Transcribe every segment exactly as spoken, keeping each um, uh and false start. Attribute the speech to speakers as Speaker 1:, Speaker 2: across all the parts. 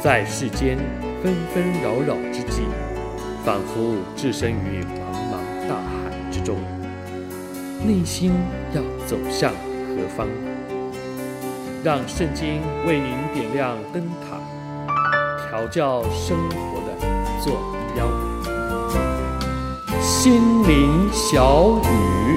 Speaker 1: 在世间纷纷扰扰之际，仿佛置身于茫茫大海之中，内心要走向何方？让圣经为您点亮灯塔，调教生活的坐标。心灵小语，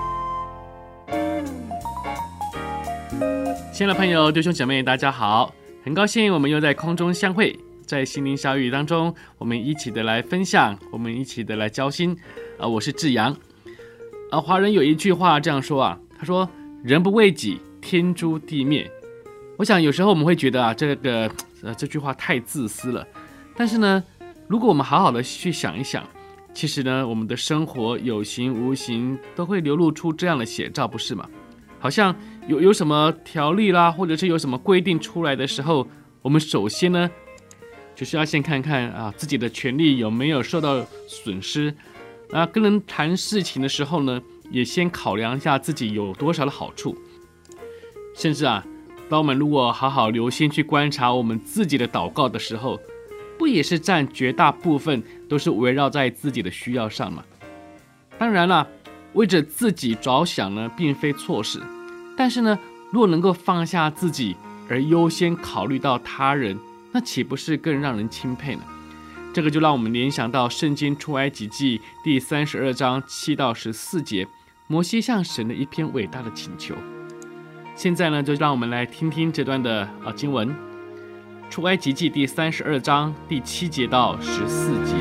Speaker 2: 亲爱的朋友、弟兄姐妹，大家好！很高兴我们又在空中相会，在心灵小语当中，我们一起的来分享，我们一起的来交心。啊，我是志阳。啊，华人有一句话这样说啊，他说：“人不为己，天诛地灭。”我想有时候我们会觉得啊，这个呃这句话太自私了。但是呢，如果我们好好的去想一想，其实呢，我们的生活有形无形都会流露出这样的写照，不是吗？好像有有什么条例啦，或者是有什么规定出来的时候，我们首先呢，就是要先看看啊自己的权利有没有受到损失。那跟人谈事情的时候呢，也先考量一下自己有多少的好处。甚至啊，当我们如果好好留心去观察我们自己的祷告的时候，不也是占绝大部分都是围绕在自己的需要上吗？当然啦，为着自己着想呢，并非错事。但是呢，如果能够放下自己，而优先考虑到他人，那岂不是更让人钦佩呢？这个就让我们联想到圣经出埃及记第三十二章七到十四节，摩西向神的一篇伟大的请求。现在呢，就让我们来听听这段的、呃、经文。出埃及记第三十二章第七节到十四节。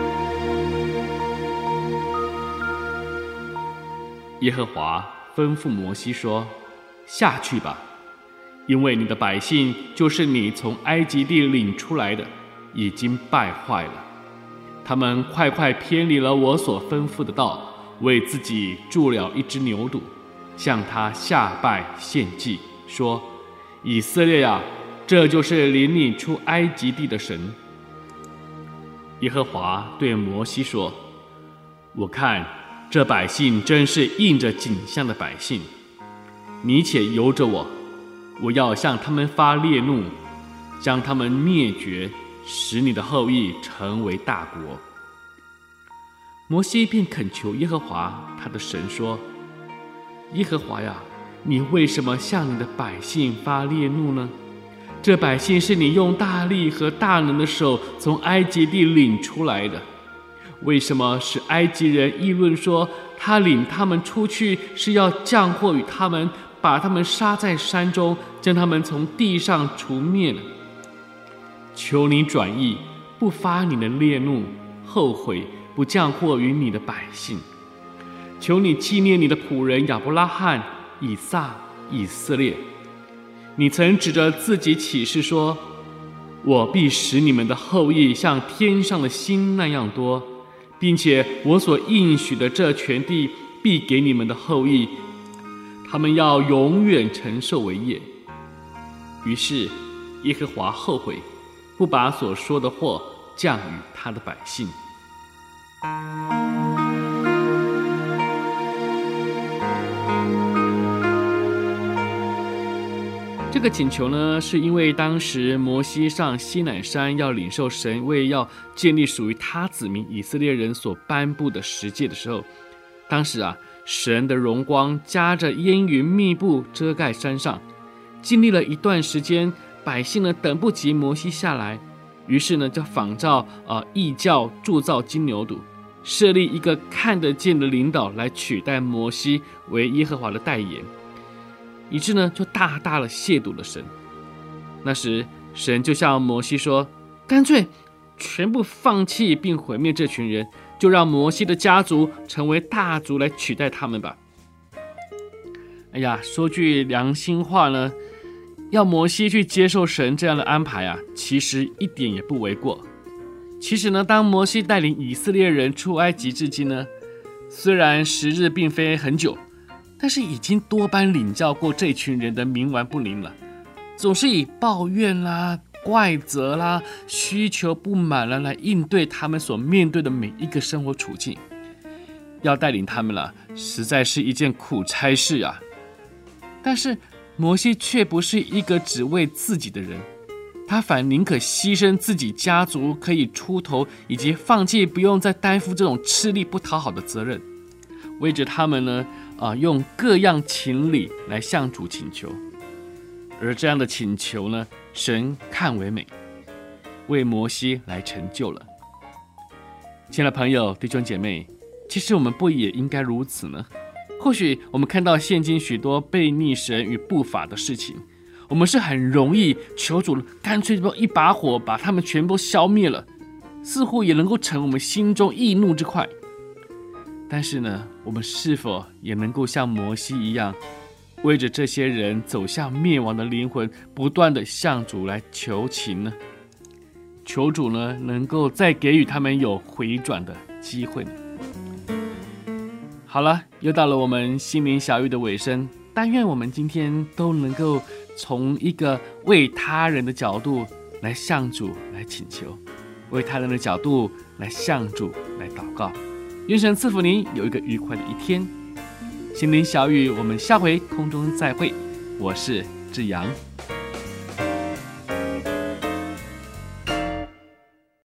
Speaker 2: 耶和华吩咐摩西说：“下去吧，因为你的百姓就是你从埃及地领出来的，已经败坏了。他们快快偏离了我所吩咐的道，为自己铸了一只牛犊，向他下拜献祭，说：以色列啊，这就是领你出埃及地的神。”耶和华对摩西说：“我看这百姓真是应着景象的百姓，你且由着我，我要向他们发烈怒，将他们灭绝，使你的后裔成为大国。”摩西便恳求耶和华他的神说：“耶和华呀，你为什么向你的百姓发烈怒呢？这百姓是你用大力和大能的手从埃及地领出来的，为什么使埃及人议论说，他领他们出去是要降祸于他们，把他们杀在山中，将他们从地上除灭呢？求你转意，不发你的烈怒，后悔不降祸于你的百姓。求你纪念你的仆人亚伯拉罕、以撒、以色列。你曾指着自己起誓说，我必使你们的后裔像天上的星那样多，并且我所应许的这全地必给你们的后裔，他们要永远承受为业。于是耶和华后悔，不把所说的祸降与他的百姓。这个请求呢，是因为当时摩西上西乃山要领受神为要建立属于他子民以色列人所颁布的十诫的时候，当时啊，神的荣光夹着烟云密布遮盖山上，经历了一段时间，百姓呢等不及摩西下来，于是呢就仿照呃异教铸造金牛犊，设立一个看得见的领导来取代摩西为耶和华的代言，以致呢就大大的亵渎了神。那时神就向摩西说，干脆全部放弃并毁灭这群人，就让摩西的家族成为大族来取代他们吧。哎呀，说句良心话呢，要摩西去接受神这样的安排啊，其实一点也不为过。其实呢，当摩西带领以色列人出埃及至今呢，虽然时日并非很久，但是已经多般领教过这群人的冥顽不灵了，总是以抱怨啦、怪责啦、需求不满啦来应对他们所面对的每一个生活处境。要带领他们了，实在是一件苦差事啊。但是摩西却不是一个只为自己的人， 他反宁可牺牲自己家族可以出头，以及放弃不用再担负这种吃力不讨好的责任，为着他们呢，啊，用各样情理来向主请求。而这样的请求呢，神看为美，为摩西来成就了。亲爱的朋友、弟兄姐妹，其实我们不也应该如此呢？或许我们看到现今许多悖逆神与不法的事情，我们是很容易求主干脆一把火把他们全部消灭了，似乎也能够成我们心中易怒之快。但是呢，我们是否也能够像摩西一样，为着这些人走向灭亡的灵魂，不断的向主来求情呢？求主呢，能够再给予他们有回转的机会呢？好了，又到了我们心灵小玉的尾声，但愿我们今天都能够从一个为他人的角度来向主来请求，为他人的角度来向主来祷告。愿神赐福您有一个愉快的一天。心灵小玉，我们下回空中再会。我是志阳。